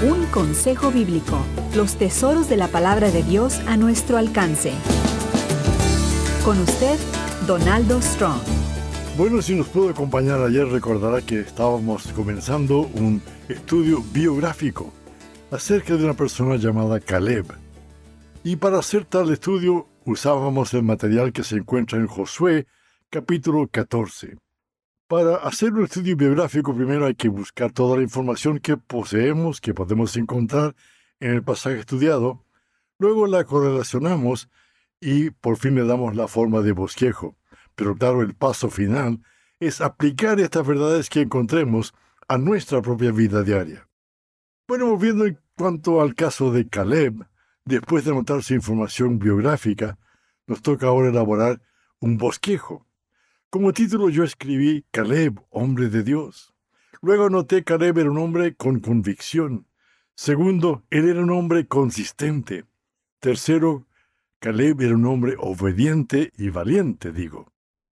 Un consejo bíblico. Los tesoros de la palabra de Dios a nuestro alcance. Con usted, Donaldo Strong. Bueno, si nos pudo acompañar ayer, recordará que estábamos comenzando un estudio biográfico acerca de una persona llamada Caleb. Y para hacer tal estudio usábamos el material que se encuentra en Josué, capítulo 14. Para hacer un estudio biográfico, primero hay que buscar toda la información que poseemos, que podemos encontrar en el pasaje estudiado. Luego la correlacionamos y por fin le damos la forma de bosquejo. Pero claro, el paso final es aplicar estas verdades que encontremos a nuestra propia vida diaria. Bueno, volviendo en cuanto al caso de Caleb, después de anotar su información biográfica, nos toca ahora elaborar un bosquejo. Como título yo escribí Caleb, hombre de Dios. Luego anoté Caleb era un hombre con convicción. Segundo, él era un hombre consistente. Tercero, Caleb era un hombre obediente y valiente, digo.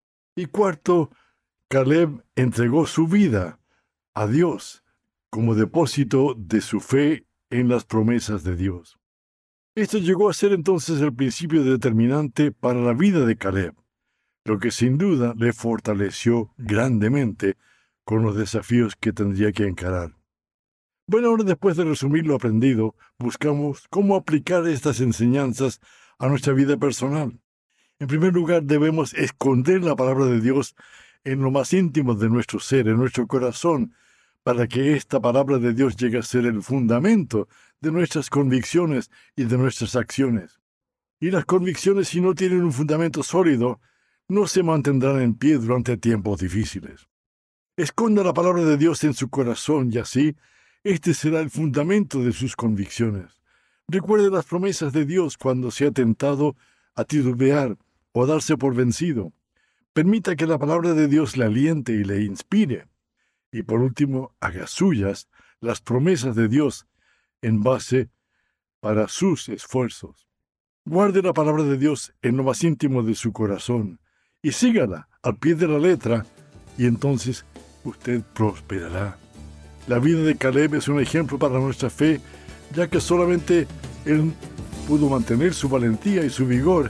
Y cuarto, Caleb entregó su vida a Dios como depósito de su fe en las promesas de Dios. Esto llegó a ser entonces el principio determinante para la vida de Caleb, lo que sin duda le fortaleció grandemente con los desafíos que tendría que encarar. Bueno, ahora después de resumir lo aprendido, buscamos cómo aplicar estas enseñanzas a nuestra vida personal. En primer lugar, debemos esconder la palabra de Dios en lo más íntimo de nuestro ser, en nuestro corazón, para que esta palabra de Dios llegue a ser el fundamento de nuestras convicciones y de nuestras acciones. Y las convicciones, si no tienen un fundamento sólido, no se mantendrán en pie durante tiempos difíciles. Esconda la palabra de Dios en su corazón y así, este será el fundamento de sus convicciones. Recuerde las promesas de Dios cuando se ha tentado a titubear o a darse por vencido. Permita que la palabra de Dios le aliente y le inspire. Y por último, haga suyas las promesas de Dios en base para sus esfuerzos. Guarde la palabra de Dios en lo más íntimo de su corazón y sígala al pie de la letra y entonces usted prosperará. La vida de Caleb es un ejemplo para nuestra fe, ya que solamente él pudo mantener su valentía y su vigor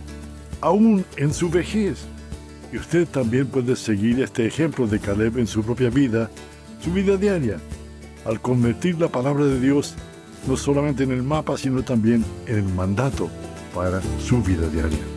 aún en su vejez. Y usted también puede seguir este ejemplo de Caleb en su propia vida, su vida diaria, al convertir la palabra de Dios no solamente en el mapa, sino también en el mandato para su vida diaria.